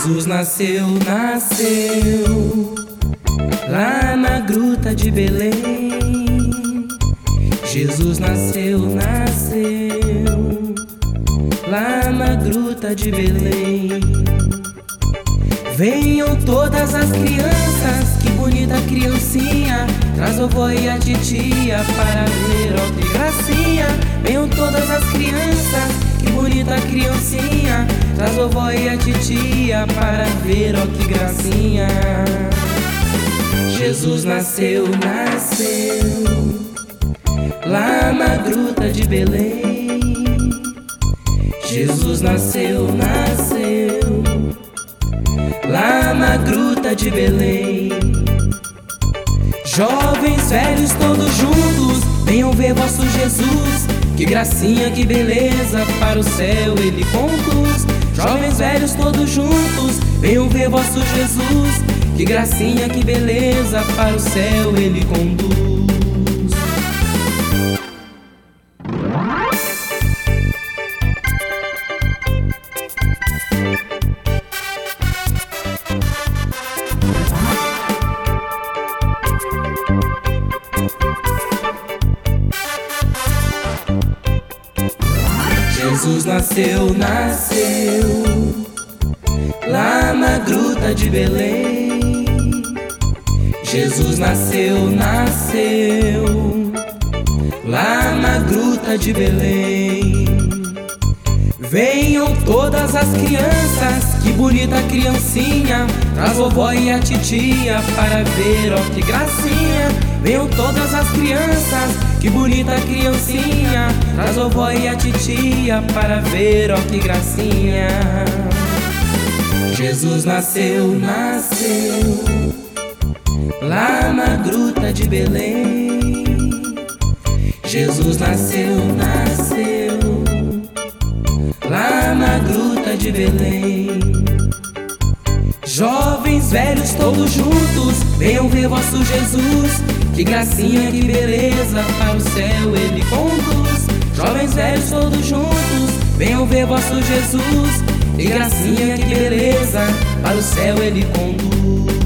Jesus nasceu, nasceu lá na gruta de Belém. Jesus nasceu, nasceu lá na gruta de Belém. Venham todas as crianças, que bonita criancinha, traz o vovó e a titia para ver, ó que gracinha. Venham todas as crianças, que bonita criancinha, traz o vovó e a titia para ver, ó que gracinha. Jesus nasceu, nasceu lá na gruta de Belém. Jesus nasceu, nasceu lá na gruta de Belém. Jovens, velhos, todos juntos, venham ver vosso Jesus. Que gracinha, que beleza, para o céu ele conduz. Jovens, velhos, todos juntos, venham ver vosso Jesus. Que gracinha, que beleza, para o céu ele conduz. Jesus nasceu, nasceu lá na gruta de Belém. Jesus nasceu, nasceu lá na gruta de Belém. Venham todas as crianças, que bonita criancinha, traz vovó e a titia para ver, ó que gracinha. Venham todas as crianças, que bonita criancinha, traz vovó e a titia para ver, ó que gracinha. Jesus nasceu, nasceu lá na gruta de Belém. Jesus nasceu, nasceu lá na gruta de Belém. Jovens, velhos, todos juntos, venham ver vosso Jesus. Que gracinha, que beleza, para o céu ele conduz. Jovens, velhos, todos juntos, venham ver vosso Jesus. Que gracinha, que beleza, para o céu ele conduz.